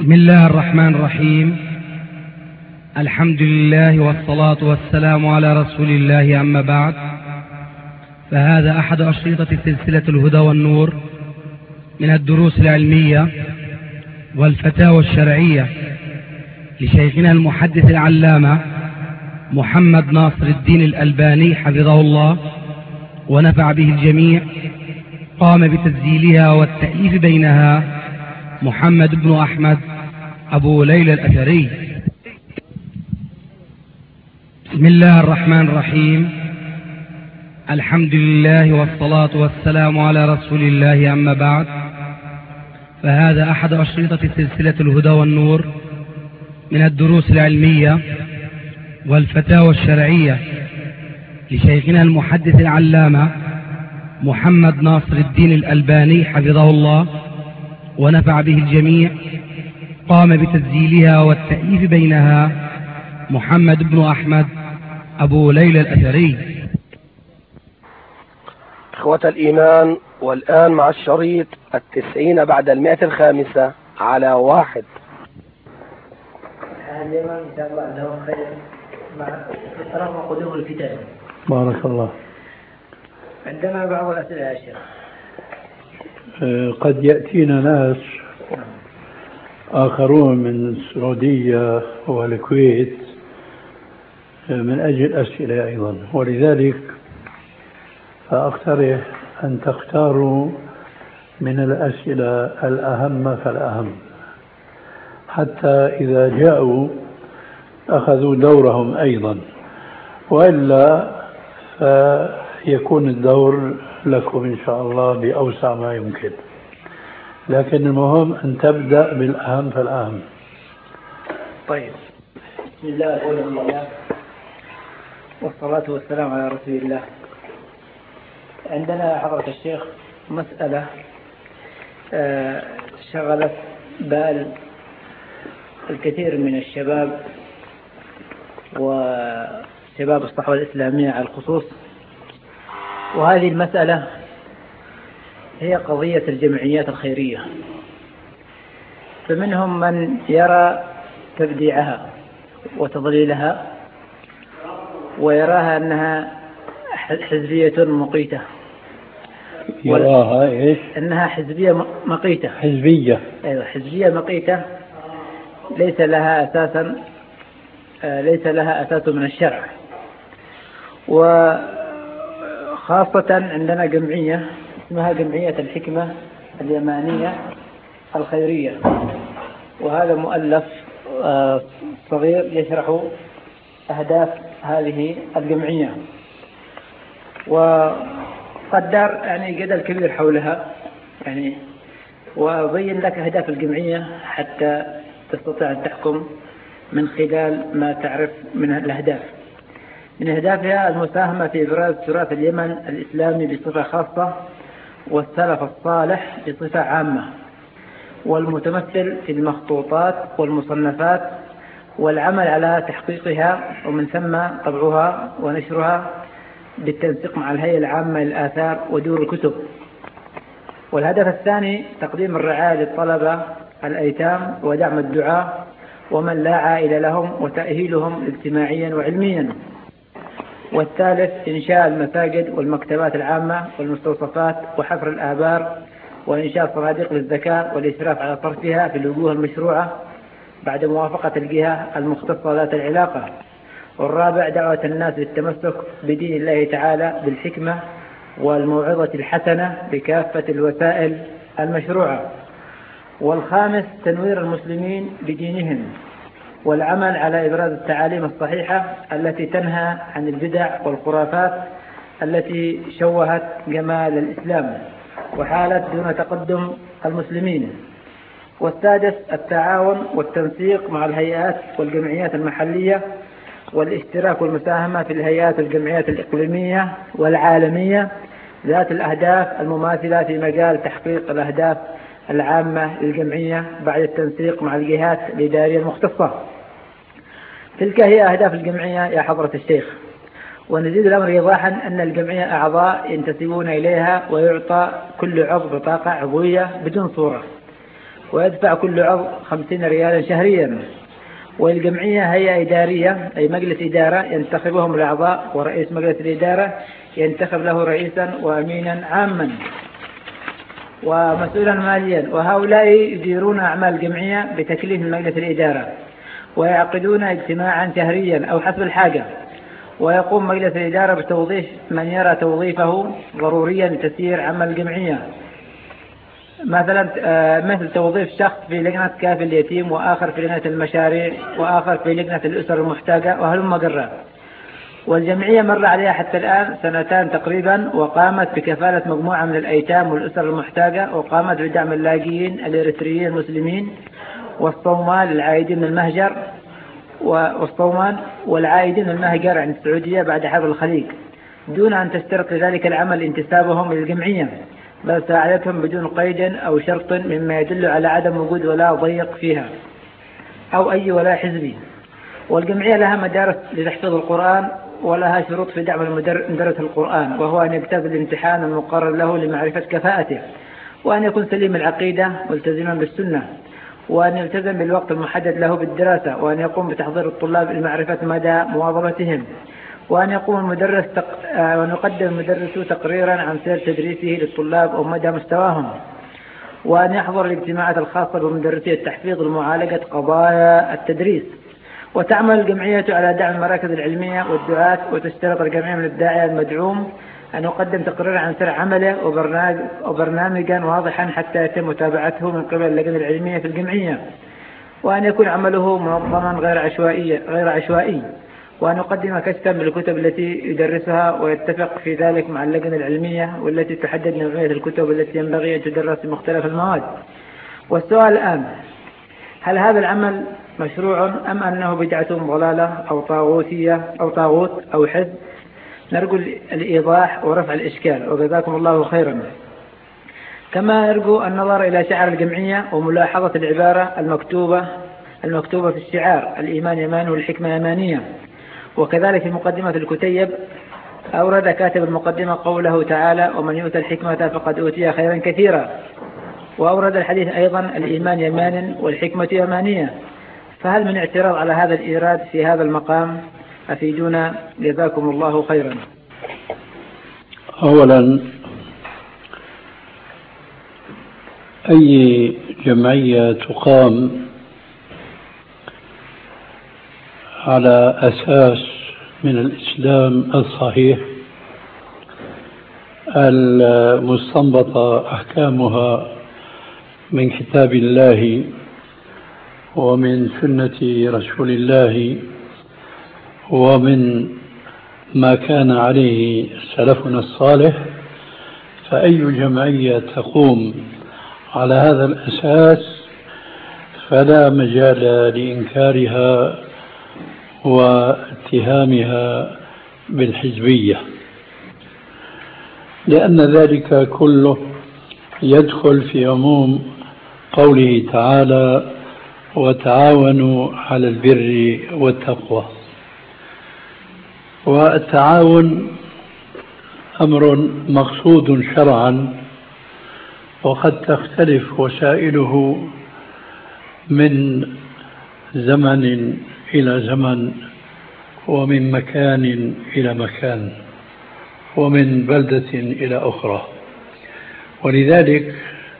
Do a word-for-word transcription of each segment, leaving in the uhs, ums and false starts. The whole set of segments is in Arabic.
بسم الله الرحمن الرحيم. الحمد لله والصلاة والسلام على رسول الله، أما بعد، فهذا أحد أشرطة سلسلة الهدى والنور من الدروس العلمية والفتاوى الشرعية لشيخنا المحدث العلامة محمد ناصر الدين الألباني حفظه الله ونفع به الجميع. قام بتسجيلها والتأليف بينها محمد بن أحمد أبو ليلى الأثري. بسم الله الرحمن الرحيم. الحمد لله والصلاة والسلام على رسول الله، أما بعد، فهذا أحد أشرطة سلسلة الهدى والنور من الدروس العلمية والفتاوى الشرعية لشيخنا المحدث العلامة محمد ناصر الدين الألباني حفظه الله ونفع به الجميع. قام بتسجيلها والتأليف بينها محمد بن أحمد أبو ليلى الأثري. إخوة الإيمان، والآن مع الشريط التسعين بعد المئة الخامسة على واحد. اليوم إن شاء الله له خير مع رغم قدوم الكتاب. بارك الله. عندنا بعض الأسئلة يا شيخ. قد يأتينا ناس آخرون من السعودية والكويت من أجل أسئلة أيضا، ولذلك فأقترح أن تختاروا من الأسئلة الأهم فالأهم، حتى إذا جاءوا أخذوا دورهم أيضا، وإلا فيكون الدور لكم إن شاء الله بأوسع ما يمكن، لكن المهم أن تبدأ بالأهم فالأهم. طيب، بسم الله والحمد لله والصلاة والسلام على رسول الله. عندنا حضرة الشيخ مسألة شغلت بال الكثير من الشباب وشباب الصحوة الإسلامية على الخصوص، وهذه المسألة هي قضية الجمعيات الخيرية. فمنهم من يرى تبديعها وتضليلها ويراها أنها حزبية مقيتة. يراها إيش؟ أنها حزبية مقيتة. حزبية. أيوة، حزبية مقيتة ليس لها أساسا ليس لها أساس من الشرع. وخاصة عندنا جمعية اسمها جمعية الحكمة اليمانية الخيرية، وهذا مؤلف صغير يشرح أهداف هذه الجمعية، وقد دار يعني جدل كبير حولها، يعني وأبين لك أهداف الجمعية حتى تستطيع أن تحكم من خلال ما تعرف من الأهداف. من أهدافها المساهمة في إبراز تراث اليمن الإسلامي بصفة خاصة والسلف الصالح بصفة عامة، والمتمثل في المخطوطات والمصنفات والعمل على تحقيقها، ومن ثم طبعها ونشرها بالتنسيق مع الهيئة العامة للآثار ودور الكتب. والهدف الثاني تقديم الرعاية للطلبة الأيتام ودعم الدعاة ومن لا عائلة لهم وتأهيلهم اجتماعيا وعلميا. والثالث إنشاء المساجد والمكتبات العامة والمستوصفات وحفر الآبار وإنشاء صناديق للزكاة والإشراف على صرفها في الوجوه المشروعة بعد موافقة الجهة المختصة ذات العلاقة. والرابع دعوة الناس للتمسك بدين الله تعالى بالحكمة والموعظة الحسنة بكافة الوسائل المشروعة. والخامس تنوير المسلمين بدينهم والعمل على إبراز التعاليم الصحيحة التي تنهى عن البدع والخرافات التي شوهت جمال الإسلام وحالت دون تقدم المسلمين. والسادس التعاون والتنسيق مع الهيئات والجمعيات المحلية والاشتراك والمساهمة في الهيئات والجمعيات الإقليمية والعالمية ذات الأهداف المماثلة في مجال تحقيق الأهداف العامة للجمعية بعد التنسيق مع الجهات الإدارية المختصة. تلك هي أهداف الجمعية يا حضرة الشيخ. ونزيد الأمر إيضاحا أن الجمعية أعضاء ينتسبون إليها ويعطى كل عضو بطاقة عضوية بدون صورة، ويدفع كل عضو خمسين ريالا شهريا. والجمعية هيئة إدارية أي مجلس إدارة ينتخبهم الأعضاء، ورئيس مجلس الإدارة ينتخب له رئيسا وأمينا عاما ومسؤولا ماليا. وهؤلاء يديرون أعمال الجمعية بتكليف من مجلس الإدارة، ويعقدون اجتماعا شهريا أو حسب الحاجة. ويقوم مجلس الإدارة بتوظيف من يرى توظيفه ضروريا لتسيير عمل الجمعية، مثلا مثل توظيف شخص في لجنة كافل اليتيم، وآخر في لجنة المشاريع، وآخر في لجنة الأسر المحتاجة، وهلم جرا. والجمعية مر عليها حتى الآن سنتان تقريبا، وقامت بكفالة مجموعة من الأيتام والأسر المحتاجة، وقامت بدعم اللاجئين الإريتريين المسلمين والصومال العائدين من المهجر والصومال والعائدين من المهجر عن السعودية بعد حرب الخليج، دون أن تشترط لذلك العمل انتسابهم للجمعية، بل ساعدتهم بدون قيد أو شرط، مما يدل على عدم وجود ولاء ضيق فيها أو أي ولاء حزبي. والجمعية لها مدارس لتحفيظ القرآن، ولها شروط في دعم مدرس القرآن، وهو أن يجتاز الامتحان المقرر له لمعرفة كفاءته، وأن يكون سليم العقيدة ملتزما بالسنة، وأن يلتزم بالوقت المحدد له بالدراسة، وأن يقوم بتحضير الطلاب لمعرفة مدى مواظبتهم، وأن يقوم المدرس تق... وأن يقدم المدرس تقريرا عن سير تدريسه للطلاب ومدى مستواهم، وأن يحضر الاجتماعات الخاصة بمدرسي التحفيظ لمعالجة قضايا التدريس. وتعمل الجمعية على دعم المراكز العلمية والدعاة، وتشترط الجمعية من الداعية المدعوم أن يقدم تقريرا عن سير عمله وبرنامجا واضحا حتى يتم متابعته من قبل اللجنة العلمية في الجمعية، وأن يكون عمله منظما غير عشوائي غير عشوائي وأن يقدم كشفا بالكتب التي يدرسها، ويتفق في ذلك مع اللجنة العلمية والتي تحدد نوعية الكتب التي ينبغي أن تدرس في مختلف المواد. والسؤال الآن: هل هذا العمل مشروع أم أنه بدعة ضلالة أو طاغوتية أو طاغوت أو حزب؟ نرجو الإيضاح ورفع الإشكال، وجزاكم الله خيرا. كما نرجو النظر إلى شعار الجمعية وملاحظة العبارة المكتوبة المكتوبة في الشعار: الإيمان يمان والحكمة يمانية. وكذلك في مقدمة الكتيب أورد كاتب المقدمة قوله تعالى: ومن يؤتى الحكمة فقد أوتي خيرا كثيرا. وأورد الحديث أيضا: الإيمان يمان والحكمة يمانية. فهل من اعتراض على هذا الإيراد في هذا المقام؟ أفيدونا جزاكم الله خيرا. أولا، أي جمعية تقام على أساس من الإسلام الصحيح المستنبطة أحكامها من كتاب الله ومن سنة رسول الله ومن ما كان عليه سلفنا الصالح، فأي جمعية تقوم على هذا الأساس فلا مجال لإنكارها واتهامها بالحزبية، لأن ذلك كله يدخل في عموم قوله تعالى: وتعاونوا على البر والتقوى. والتعاون أمر مقصود شرعا، وقد تختلف وسائله من زمن إلى زمن، ومن مكان إلى مكان، ومن بلدة إلى أخرى. ولذلك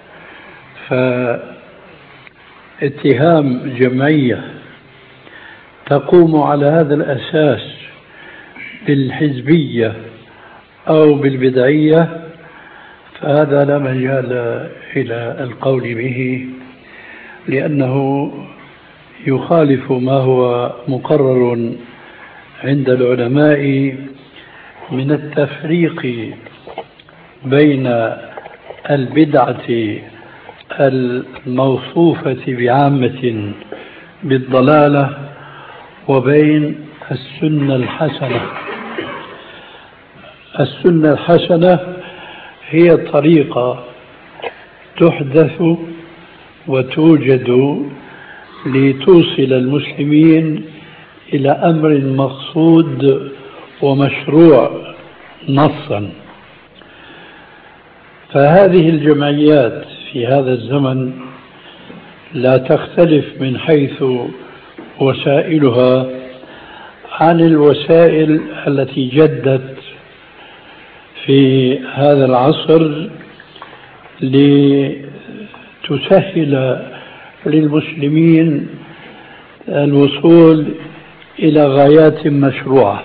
فاتهام جمعية تقوم على هذا الأساس بالحزبية أو بالبدعية فهذا لا مجال إلى القول به، لأنه يخالف ما هو مقرر عند العلماء من التفريق بين البدعة الموصوفة بعامة بالضلالة وبين السنة الحسنة. السنة الحسنة هي طريقة تحدث وتوجد لتوصل المسلمين إلى أمر مقصود ومشروع نصا. فهذه الجمعيات في هذا الزمن لا تختلف من حيث وسائلها عن الوسائل التي جدت في هذا العصر لتسهل للمسلمين الوصول إلى غايات مشروعة.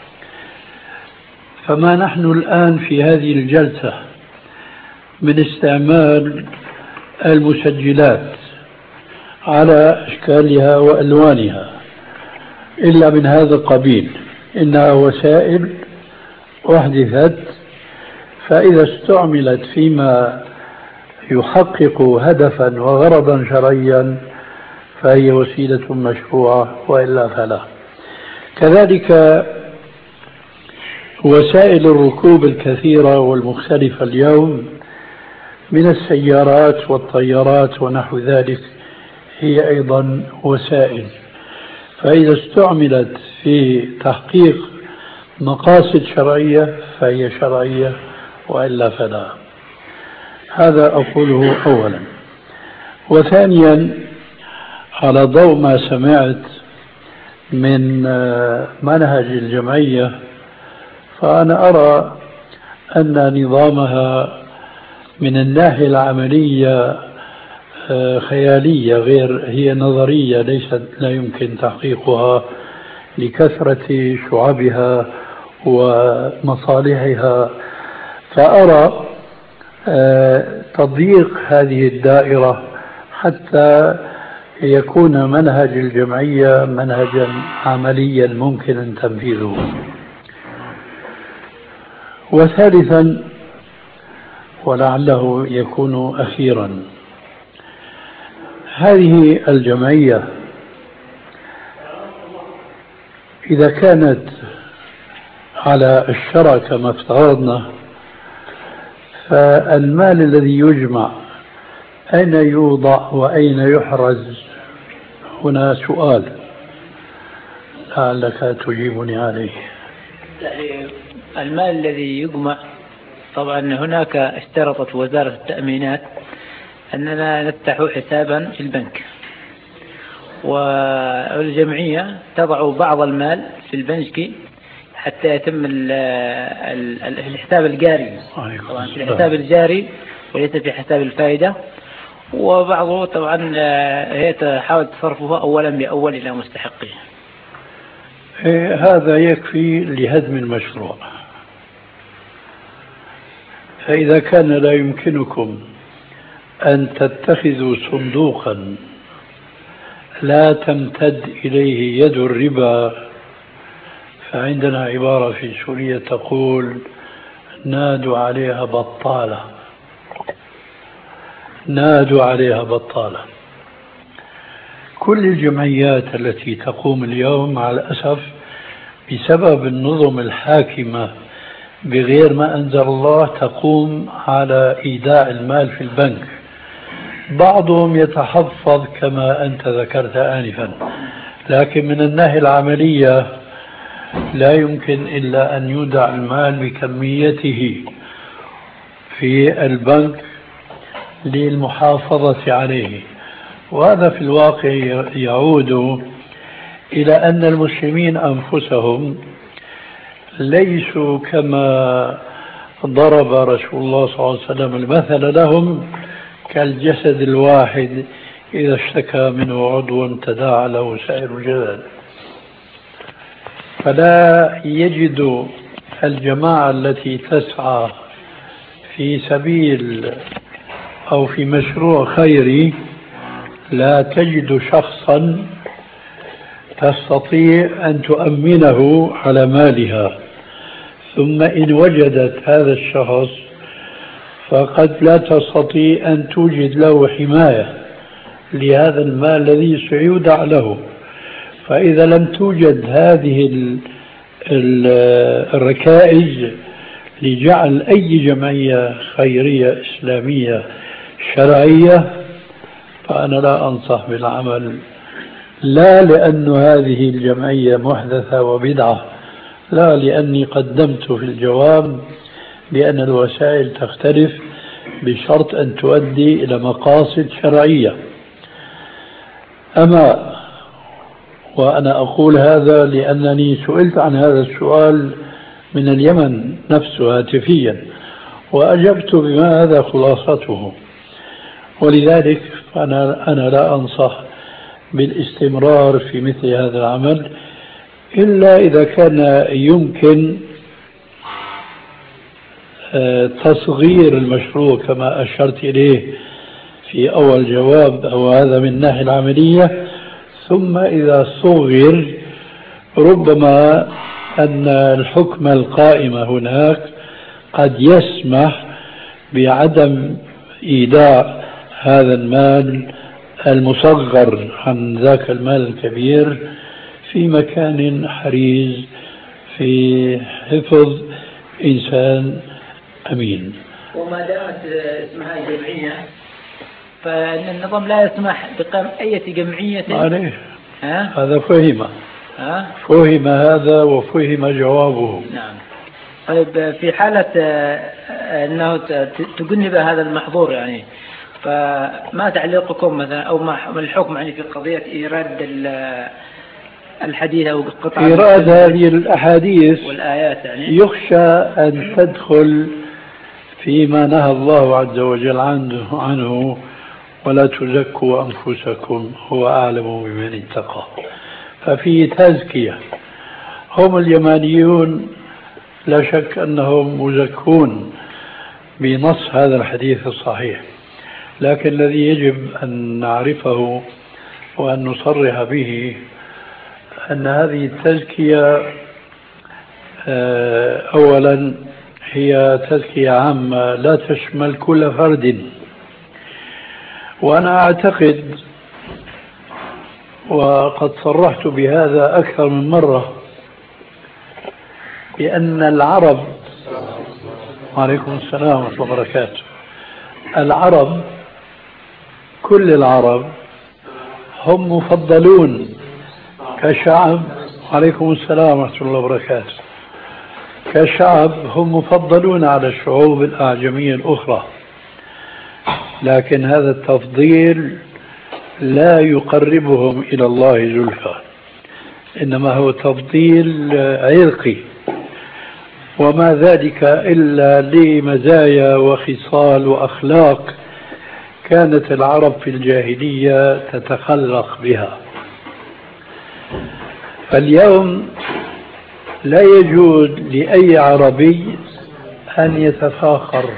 فما نحن الآن في هذه الجلسة من استعمال المسجلات على أشكالها وألوانها إلا من هذا القبيل، إنها وسائل أحدثت، فإذا استعملت فيما يحقق هدفا وغرضا شرعيا فهي وسيلة مشروعة، وإلا فلا. كذلك وسائل الركوب الكثيرة والمختلفة اليوم من السيارات والطيارات ونحو ذلك هي أيضا وسائل، فإذا استعملت في تحقيق مقاصد شرعية فهي شرعية، وإلا فلا. هذا أقوله أولا. وثانيا، على ضوء ما سمعت من منهج الجمعية، فأنا أرى أن نظامها من الناحية العملية خيالية، غير هي نظرية، ليست لا يمكن تحقيقها لكثرة شعبها ومصالحها. فأرى تضييق هذه الدائرة حتى يكون منهج الجمعية منهجا عمليا ممكن تنفيذه. وثالثا، ولعله يكون أخيرا، هذه الجمعية إذا كانت على الشرع كما افترضنا، فالمال الذي يجمع أين يوضع وأين يحرز؟ هنا سؤال لعلك تجيبني عليه. المال الذي يجمع، طبعا هناك اشترطت وزارة التأمينات أننا نفتح حسابا في البنك، والجمعية تضع بعض المال في البنك حتى يتم الحساب الجاري، طبعا في الحساب الجاري وليس في حساب الفائدة، وبعضه طبعا هي تحاول تصرفها أولا بأول إلى مستحقه. هذا يكفي لهدم المشروع. فإذا كان لا يمكنكم أن تتخذوا صندوقا لا تمتد إليه يد الربا، فعندنا عبارة في سوريا تقول: نادوا عليها بطالة، نادوا عليها بطالة. كل الجمعيات التي تقوم اليوم مع الأسف بسبب النظم الحاكمة بغير ما أنزل الله تقوم على إيداع المال في البنك. بعضهم يتحفظ كما أنت ذكرت آنفا، لكن من الناحية العملية لا يمكن إلا أن يودع المال بكميته في البنك للمحافظة عليه. وهذا في الواقع يعود إلى أن المسلمين أنفسهم ليسوا كما ضرب رسول الله صلى الله عليه وسلم المثل لهم كالجسد الواحد إذا اشتكى منه عضو تداعى له سائر الجسد. فلا يجد الجماعة التي تسعى في سبيل أو في مشروع خيري، لا تجد شخصا تستطيع أن تؤمنه على مالها، ثم إن وجدت هذا الشخص فقد لا تستطيع أن توجد له حماية لهذا المال الذي سيودع له. فإذا لم توجد هذه الركائز لجعل أي جمعية خيرية إسلامية شرعية، فأنا لا أنصح بالعمل، لا لأن هذه الجمعية محدثة وبدعة، لا لأني قدمت في الجواب بأن الوسائل تختلف بشرط أن تؤدي إلى مقاصد شرعية. أما وأنا أقول هذا لأنني سئلت عن هذا السؤال من اليمن نفسه هاتفيا، وأجبت بما هذا خلاصته. ولذلك أنا, أنا لا أنصح بالاستمرار في مثل هذا العمل إلا إذا كان يمكن تصغير المشروع كما أشرت إليه في أول جواب، أو هذا من الناحية العملية. ثم إذا صغر ربما أن الحكم القائم هناك قد يسمح بعدم إيداع هذا المال المصغر عن ذاك المال الكبير في مكان حريز في حفظ إنسان أمين. وما دامت اسمها جمعية فإن النظام لا يسمح بقيام أي جمعية عليه. ها؟ هذا فهم ها؟ فهم هذا وفهم جوابه. نعم. طيب في حالة أنه تجنب هذا المحظور يعني، فما تعليقكم مثلا أو ما الحكم يعني في قضية إيراد الحديث أو قطع إيراد هذه الأحاديث والآيات يعني يخشى أن تدخل فيما نهى الله عز وجل عنه, عنه ولا تزكوا أنفسكم هو أعلم بمن اتقى. ففي تزكية. هم اليمانيون لا شك أنهم مزكون بنص هذا الحديث الصحيح، لكن الذي يجب أن نعرفه وأن نصرح به أن هذه التزكية أولا هي تزكية عامة لا تشمل كل فرد. وأنا أعتقد وقد صرحت بهذا أكثر من مرة بأن العرب، وعليكم السلام ورحمة الله وبركاته، العرب كل العرب هم مفضلون كشعب، وعليكم السلام ورحمة الله وبركاته، كشعب هم مفضلون على الشعوب الأعجمية الأخرى، لكن هذا التفضيل لا يقربهم إلى الله زلفى، إنما هو تفضيل عرقي، وما ذلك إلا لمزايا وخصال وأخلاق كانت العرب في الجاهلية تتخلق بها. فاليوم لا يجوز لأي عربي أن يتفاخر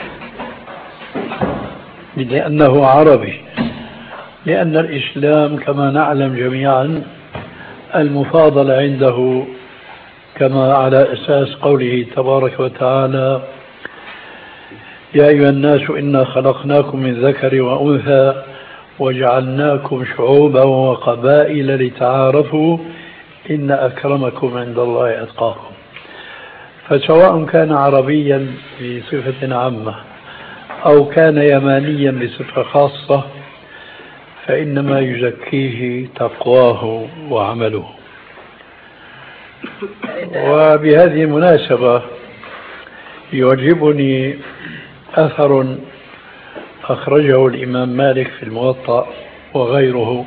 لأنه عربي، لأن الإسلام كما نعلم جميعا المفاضل عنده كما على أساس قوله تبارك وتعالى: يا أيها الناس إنا خلقناكم من ذكر وأنثى وجعلناكم شعوبا وقبائل لتعارفوا إن أكرمكم عند الله أتقاكم. فسواء كان عربيا بصفة عامة أو كان يمانيا بصفة خاصة فإنما يزكيه تقواه وعمله. وبهذه المناسبة يعجبني أثر أخرجه الإمام مالك في الموطأ وغيره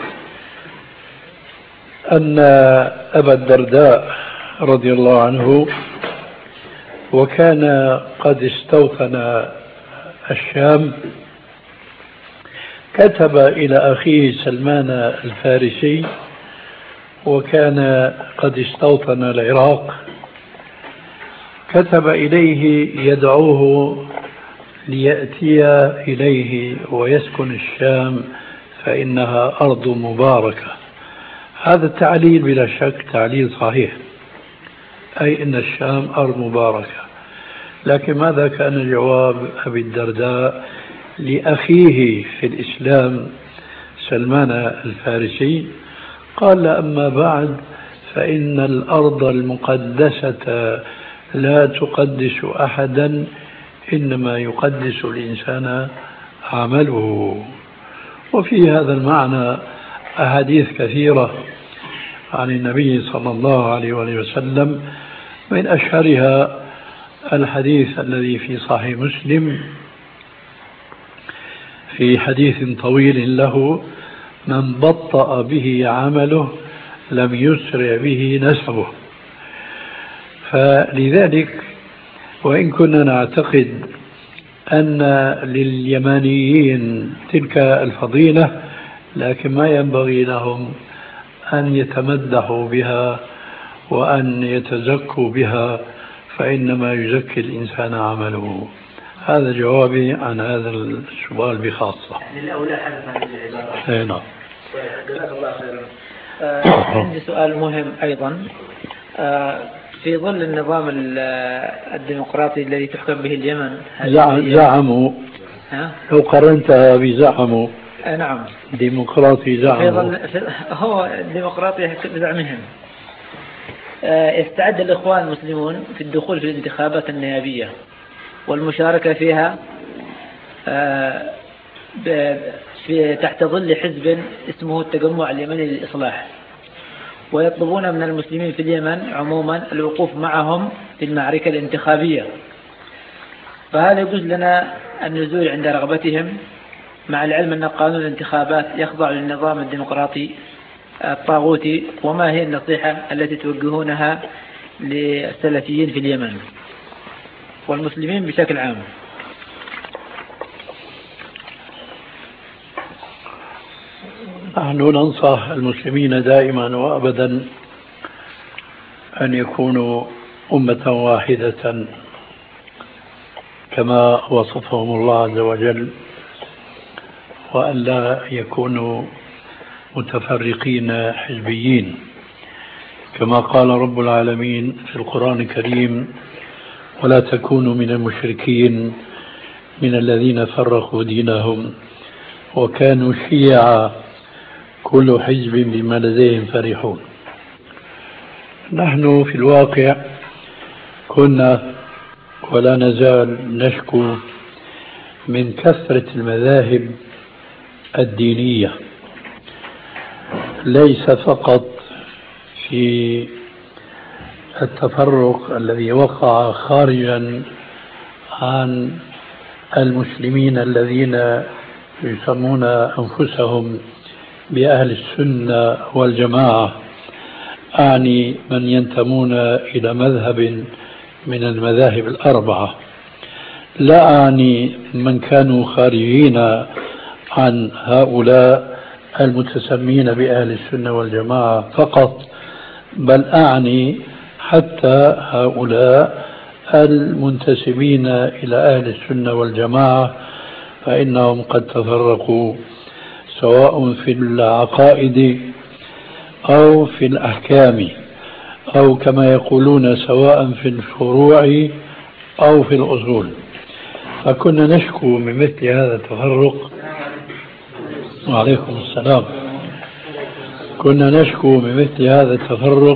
أن أبا الدرداء رضي الله عنه وكان قد استوطن الشام كتب إلى أخيه سلمان الفارسي وكان قد استوطن العراق، كتب إليه يدعوه ليأتي إليه ويسكن الشام فإنها أرض مباركة. هذا التعليل بلا شك تعليل صحيح، أي أن الشام أرض مباركة. لكن ماذا كان جواب أبي الدرداء لأخيه في الإسلام سلمان الفارسي؟ قال: أما بعد فإن الأرض المقدسة لا تقدس أحدا، إنما يقدس الإنسان عمله. وفي هذا المعنى أحاديث كثيرة عن النبي صلى الله عليه وسلم، من أشهرها الحديث الذي في صحيح مسلم في حديث طويل له من بطأ به عمله لم يسرع به نسبه. فلذلك وإن كنا نعتقد أن لليمانيين تلك الفضيلة، لكن ما ينبغي لهم أن يتمدحوا بها وأن يتزكوا بها، فإنما يزكي الإنسان عمله. هذا جوابي عن هذا السؤال بخاصة. للأولى حدث عن العبارة. نعم. جزاك الله خيرا. آه عندي سؤال مهم أيضا. آه في ظل النظام الديمقراطي الذي تحكم به اليمن، زعموا لو قرنتها بزعموا آه نعم ديمقراطي زعموا هو ديمقراطي بزعمهم. آه يستعد الإخوان المسلمون في الدخول في الانتخابات النيابية والمشاركة فيها آه في تحت ظل حزب اسمه التجمع اليمني للإصلاح، ويطلبون من المسلمين في اليمن عموما الوقوف معهم في المعركة الانتخابية. فهل يجوز لنا النزول عند رغبتهم، مع العلم أن قانون الانتخابات يخضع للنظام الديمقراطي الطاغوتي؟ وما هي النصيحة التي توجهونها للسلفيين في اليمن والمسلمين بشكل عام؟ نحن ننصح المسلمين دائما وأبدا أن يكونوا أمة واحدة كما وصفهم الله عز وجل، وأن لا يكونوا متفرقين حزبيين، كما قال رب العالمين في القرآن الكريم: ولا تكونوا من المشركين من الذين فرقوا دينهم وكانوا شيعا كل حزب بما لديهم فرحون. نحن في الواقع كنا ولا نزال نشكو من كثرة المذاهب الدينية، ليس فقط في التفرق الذي وقع خارجا عن المسلمين الذين يسمون أنفسهم بأهل السنة والجماعة، أعني من ينتمون إلى مذهب من المذاهب الأربعة، لا أعني من كانوا خارجين عن هؤلاء المتسمين بأهل السنة والجماعة فقط، بل أعني حتى هؤلاء المنتسبين إلى أهل السنة والجماعة، فإنهم قد تفرقوا سواء في العقائد أو في الأحكام، أو كما يقولون سواء في الفروع أو في الأصول. فكنا نشكو من مثل هذا التفرق. وعليكم السلام. كنا نشكو من مثل هذا التفرق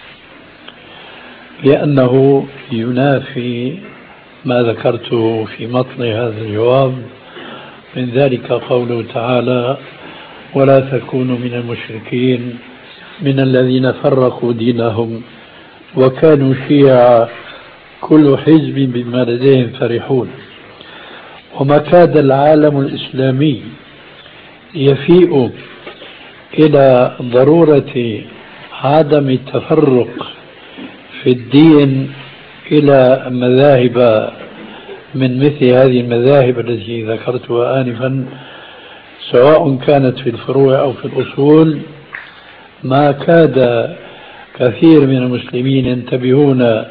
لأنه ينافي ما ذكرته في مطلع هذا الجواب، من ذلك قوله تعالى: ولا تكونوا من المشركين من الذين فرقوا دينهم وكانوا شيعا كل حزب بما لديهم فرحون. وما كاد العالم الإسلامي يفيء إلى ضرورة عدم التفرق في الدين إلى مذاهب من مثل هذه المذاهب التي ذكرتها آنفا، سواء كانت في الفروع أو في الأصول. ما كاد كثير من المسلمين ينتبهون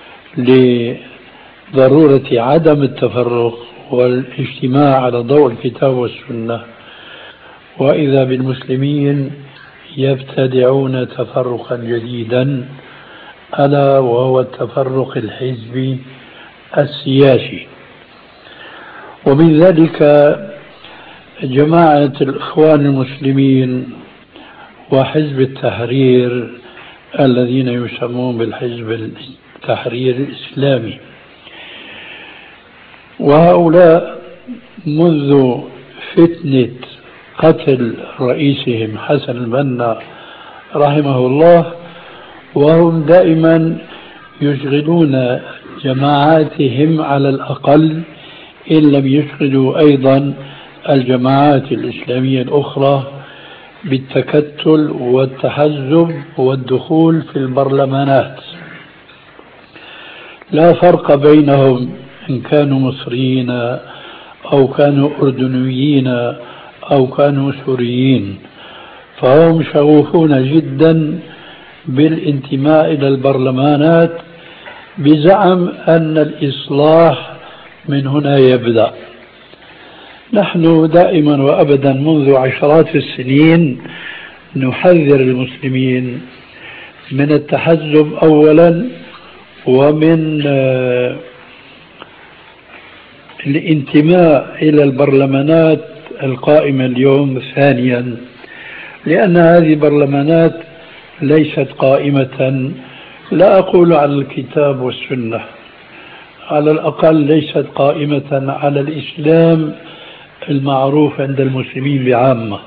لضرورة عدم التفرق والاجتماع على ضوء الكتاب والسنة، وإذا بالمسلمين يبتدعون تفرقا جديدا، ألا وهو التفرق الحزبي السياسي. ومن ذلك جماعة الإخوان المسلمين وحزب التحرير الذين يسمون بالحزب التحرير الإسلامي، وهؤلاء منذ فتنة قتل رئيسهم حسن البنا رحمه الله وهم دائما يشغلون جماعاتهم على الأقل، إن لم يشغلوا أيضا الجماعات الإسلامية الأخرى بالتكتل والتحزب والدخول في البرلمانات. لا فرق بينهم إن كانوا مصريين أو كانوا أردنيين أو كانوا سوريين، فهم شغوفون جدا بالانتماء إلى البرلمانات بزعم أن الإصلاح من هنا يبدأ. نحن دائما وأبدا منذ عشرات السنين نحذر المسلمين من التحزب أولا، ومن الانتماء إلى البرلمانات القائمة اليوم ثانيا، لأن هذه البرلمانات ليست قائمة، لا أقول على الكتاب والسنة، على الأقل ليست قائمة على الإسلام المعروف عند المسلمين بعامة،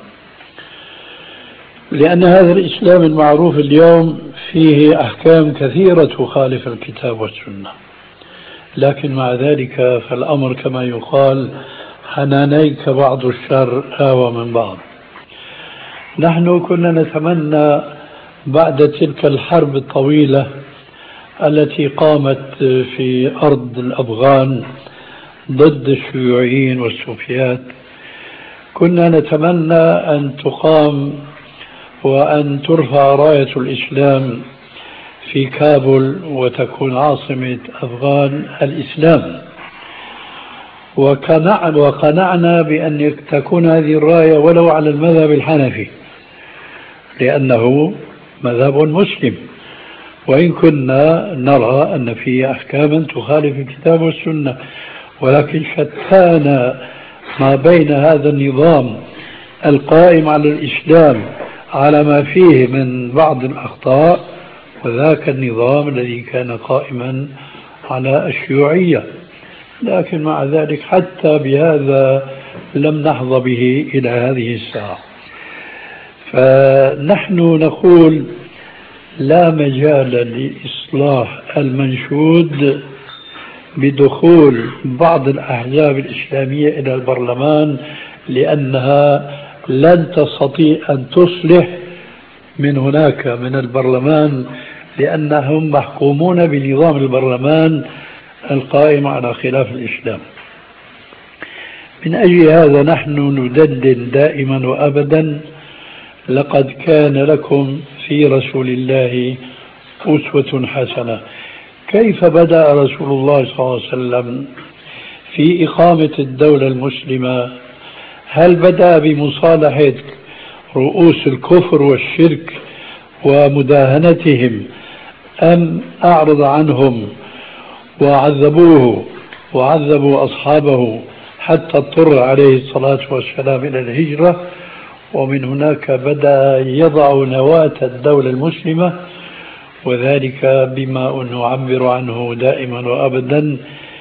لأن هذا الإسلام المعروف اليوم فيه أحكام كثيرة تخالف الكتاب والسنة. لكن مع ذلك فالأمر كما يقال حنانيك بعض الشر آوى من بعض. نحن كنا نتمنى بعد تلك الحرب الطويلة التي قامت في أرض الأفغان ضد الشيوعيين والسوفيات، كنا نتمنى أن تقام وأن ترفع راية الإسلام في كابول وتكون عاصمة أفغان الإسلام، وقنعنا بأن تكون هذه الراية ولو على المذهب الحنفي لأنه مذهب مسلم، وإن كنا نرى أن فيه أحكاما تخالف الكتاب والسنة، ولكن شتان ما بين هذا النظام القائم على الإسلام على ما فيه من بعض الأخطاء وذاك النظام الذي كان قائما على الشيوعية. لكن مع ذلك حتى بهذا لم نحظى به إلى هذه الساعة. فنحن نقول لا مجال لإصلاح المنشود بدخول بعض الأحزاب الإسلامية إلى البرلمان، لأنها لن تستطيع أن تصلح من هناك من البرلمان، لأنهم محكومون بنظام البرلمان القائم على خلاف الإسلام. من أجل هذا نحن ندندن دائما وأبدا: لقد كان لكم في رسول الله أسوة حسنة. كيف بدأ رسول الله صلى الله عليه وسلم في إقامة الدولة المسلمة؟ هل بدأ بمصالحة رؤوس الكفر والشرك ومداهنتهم، أم أعرض عنهم وعذبوه وعذبوا أصحابه حتى اضطر عليه الصلاة والسلام إلى الهجرة، ومن هناك بدأ يضع نواة الدولة المسلمة، وذلك بما نعبر عنه دائما وأبدا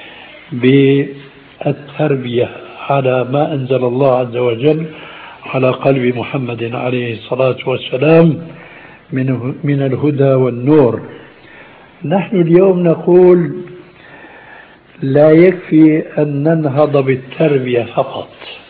بالتربية على ما أنزل الله عز وجل على قلب محمد عليه الصلاة والسلام من من الهدى والنور. نحن اليوم نقول لا يكفي أن ننهض بالتربية فقط،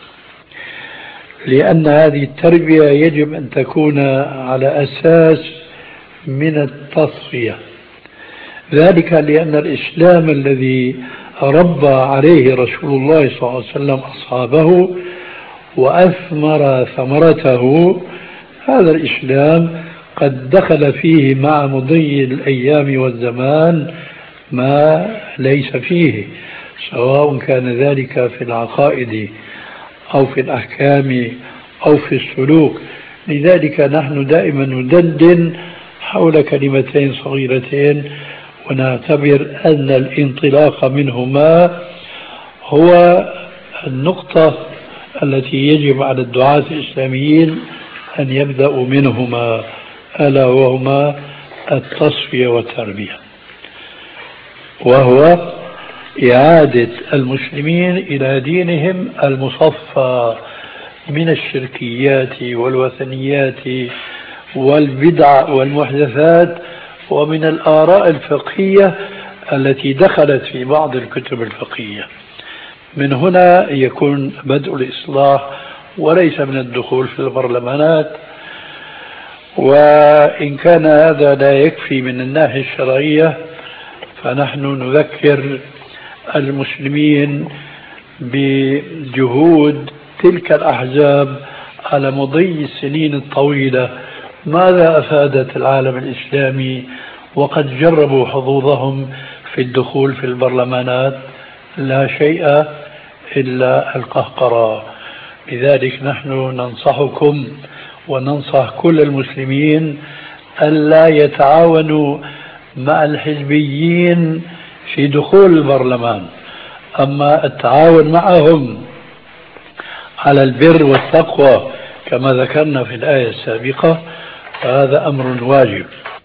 لأن هذه التربية يجب أن تكون على أساس من التصفية، ذلك لأن الإسلام الذي ربى عليه رسول الله صلى الله عليه وسلم أصحابه وأثمر ثمرته، هذا الإسلام قد دخل فيه مع مضي الأيام والزمان ما ليس فيه، سواء كان ذلك في العقائد أو في الأحكام أو في السلوك. لذلك نحن دائما ندندن حول كلمتين صغيرتين، ونعتبر أن الانطلاق منهما هو النقطة التي يجب على الدعاة الإسلاميين أن يبدأوا منهما، ألا وهما التصفية والتربية، وهو إعادة المسلمين إلى دينهم المصفى من الشركيات والوثنيات والبدع والمحدثات ومن الآراء الفقهية التي دخلت في بعض الكتب الفقهية. من هنا يكون بدء الإصلاح، وليس من الدخول في البرلمانات وإن كان هذا لا يكفي من الناحية الشرعية، فنحن نذكر المسلمين بجهود تلك الأحزاب على مضي السنين الطويلة. ماذا أفادت العالم الإسلامي وقد جربوا حظوظهم في الدخول في البرلمانات؟ لا شيء إلا القهقرة. لذلك نحن ننصحكم وننصح كل المسلمين ألا يتعاونوا مع الحزبيين في دخول البرلمان، أما التعاون معهم على البر والتقوى كما ذكرنا في الآية السابقة فهذا أمر واجب.